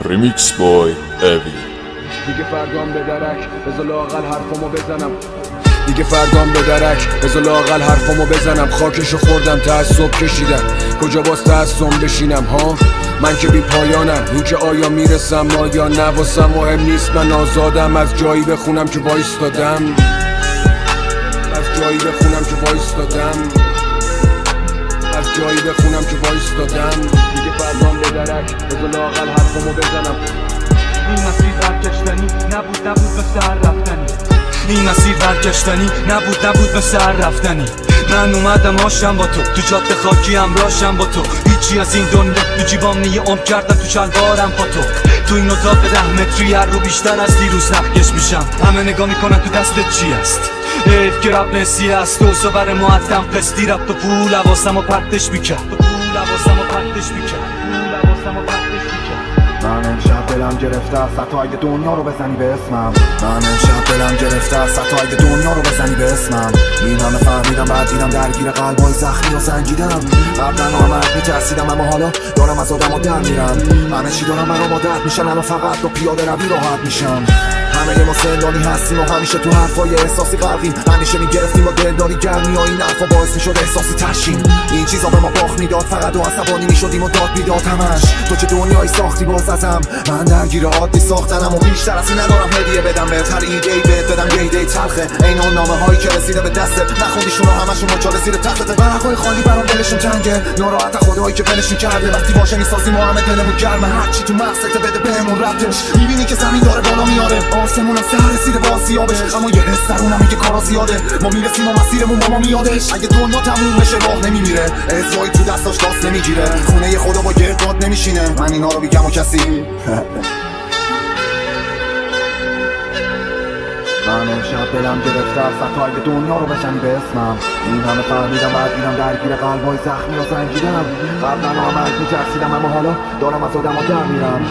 ریمیکس بای اوی. دیگه فردام به درک بذار لااقل حرفمو بزنم. دیگه فردام به درک بذار لااقل حرفمو بزنم. خاکشو خوردم تعصب کشیدم، کجا باز تعصب بشینم ها؟ من که بی پایانم، این که آیا میرسم آیا نه واسم مهم نیست. من آزادم از جایی بخونم که وایستادم، از جایی بخونم که وایستادم، از جایی بخونم که وایستادم. دیگه فردام به درک بذار لااقل حرفمو بزنم. این مسیر برگشتنی نبود به سر رفتنی. این مسیر برگشتنی نبود به سر رفتنی. من اومدم آشم با تو جاده خاکی همراهشم با تو. هیچی از این دنیا تو جیبام نیه عمر کردم تو شلوارم پاتو. تو این اتاق 10 متری هر رو بیشتر از دیروز نقیش میشم. همه نگاه میکنن تو دستت چی است؟ حیف که رب نسی است. تو سبر معدم قسطی رفت و پول حواسم و پرتش میکرد. من امشب دلم گرفته است ستای دنیا رو بزنی به اسمم. من امشب دلم گرفته است ستای دنیا رو بزنی به اسمم. این همه فهمیدم بعد دیدم درگیر قلبای زخمی و سنجیدم. قبلا نامرد میترسیدم اما حالا دارم از آدم و در میرم. همه چی دارم برام عادت میشن اما فقط با پیاده روی راحت میشم. همه ما زندانی هستیم و همیشه تو حرفای احساسی غرقیم. همیشه میگرفتیم با دلداری گرمی و این حرفا باعث میشد احساسی تشیم. این چیزا به ما باخت میداد فقط و عصبانی میشدیم و داد بیداد همش. تو چه دنیایی ساختی باز ازم؟ من درگیر عادی ساختنم و بیشتر از این ندارم هدیه بدم بهتر ایده بهت بدم یه ایده تلخه. این اون نامه هایی که رسیده به دستت نخوندیشون و همشون مچاله زیر تختت. ورقای خالی برام دلشون تنگه، ناراحت خدایی که ولشون کرده. وقتی باشه میسازیم و همه دلمون گرمه. هرچی تو مغزت بده بهمون ربطش. میبینی که زمین داره بالا میاره، آسمونم سر رسیده با سیابش. اما یه حس درونم میگه کارا زیاده. ما میرسیم و مسیرمون با ما میادش. اگه دنیا تموم بشه راه نمیمیره، ازایی تو دستاش داست نمیگیره. خونه خدا با گرداد نمیشینه. من اینا رو میگم و کسی من امشب دلم گرفته است ستای دنیا رو بزنی به اسمم. این همه فهمیدم بعد دیدم درگیر قلبای زخمی و سنجیدم. قبلا نامرد میترسیدم اما حالا دارم از آدم و در میرم.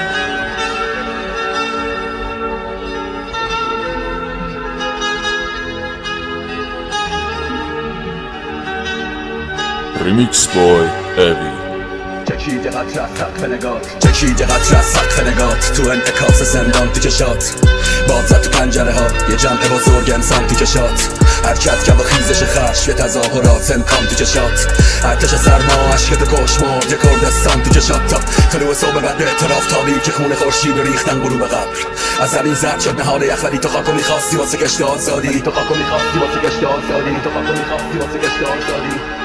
ریمیکس بای اوی. چکیده قطر از سقف نگات، چکیده قطر از سقف نگات. تو انعکاس زندان تو کشات، باد زد تو پنجره ها یه جمع بزرگ انسان تو کشات. حرکت کرد و خیزش خشم یه تظاهرات امکان تو کشات. ارتش سرما عشق تو کشمرد یه کردستان تو کشات. تا طلوع صبح بعد به اعتراف تابی که خون خورشید رو ریختن غروب قبر. از زمین زرد شد نهال یخ ولی تو خاکو میخواستی واسه کشت آزادی. تو خاکو میخواستی واسه کشت آزادی. تو خاکو میخواستی واسه کشت آزادی.